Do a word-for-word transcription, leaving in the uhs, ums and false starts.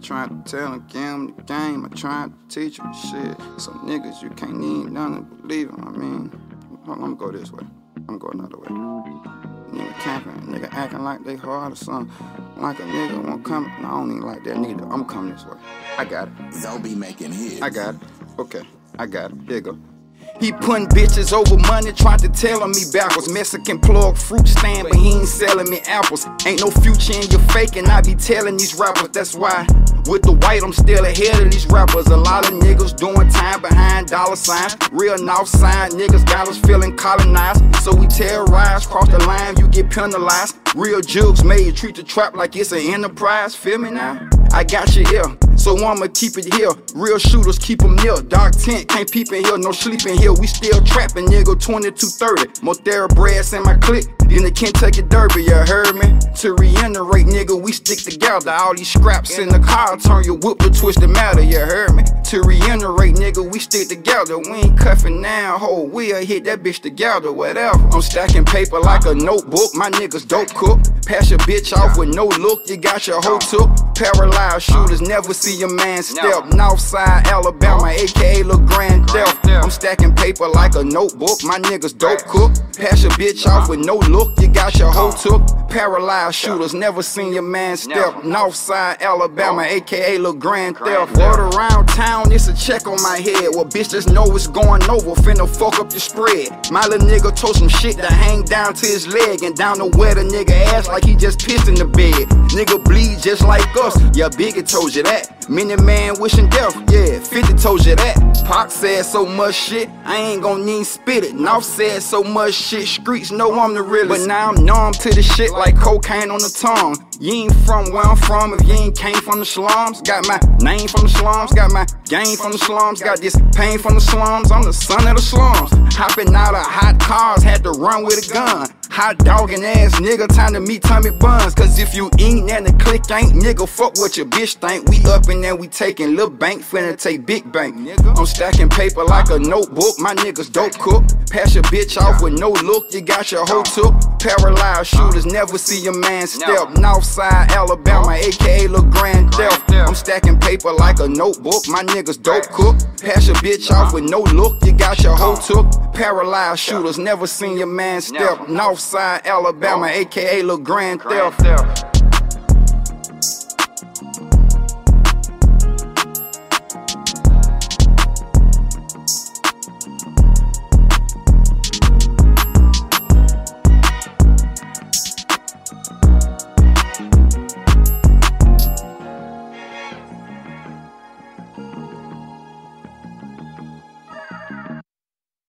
Trying to tell them, give them the game. I trying to teach them shit. Some niggas you can't need none and believe them. I mean, hold on, I'm gonna go this way. I'm going another way. Nigga camping, nigga acting like they hard or something. Like a nigga won't come. No, I don't even like that neither. I'm coming this way. I got it. They'll be making hits. I got it. Okay, I got it. Here you go. He putting bitches over money, trying to tell me backwards. Mexican plug fruit stand, but he ain't selling me apples. Ain't no future in your faking, I be telling these rappers. That's why with the white, I'm still ahead of these rappers. A lot of niggas doing time behind dollar signs. Real north sign niggas got us feeling colonized. So we terrorize, cross the line, you get penalized. Real jokes made you treat the trap like it's an enterprise. Feel me now? I got your ear, so I'ma keep it here. Real shooters keep them near. Dark tent, can't peep in here, no sleep in here. We still trapping, nigga, twenty-two thirty. More thoroughbreds in my clique than the Kentucky Derby, you heard me? To reiterate, nigga, we stick together. All these scraps in the car turn your whip to twisted matter, you heard me? To reiterate, nigga, we stick together. We ain't cuffing now, ho, we'll hit that bitch together, whatever. I'm stacking paper like a notebook, my niggas dope cook. Pass your bitch off with no look, you got your hoe took. Paralyzed shooters never see a man step. Northside Alabama, aka Lil Grand Theft. I'm stacking paper like a notebook, my niggas dope cook. Pass your bitch off with no look, you got your hoe took. Paralyzed shooters never seen your man step. Northside Alabama, aka Lil Grand Theft. Word around town, it's a check on my head. Well, bitch, just know it's going over, finna fuck up your spread. My little nigga told some shit to hang down to his leg and down to wet a nigga ass like he just pissed in the bed. Nigga bleed just like us, yeah, Biggie told you that. Many man wishing death, yeah, fifty told you that. Pac said so much shit, I ain't gon' need spit it. North said so much shit, streets know I'm the realest. But now I'm numb to the shit like cocaine on the tongue. You ain't from where I'm from if you ain't came from the slums. Got my name from the slums, got my game from the slums. Got this pain from the slums, I'm the son of the slums. Hopping out of hot cars, had to run with a gun. Hot dogging ass nigga, time to meet Tommy Buns. Cause if you ain't and the click ain't, nigga, fuck what your bitch think. We up and then we taking Lil Bank, finna take big bank. I'm stacking paper like a notebook, my niggas dope cook. Pass your bitch off with no look, you got your hoe took. Paralyzed shooters never see your man step. Northside Alabama, aka Lil Grand Theft. I'm stacking paper like a notebook, my niggas dope cook. Pass your bitch off with no look, you got your hoe took. Paralyzed shooters never seen your man step. Northside Alabama, aka Lil Grand Theft.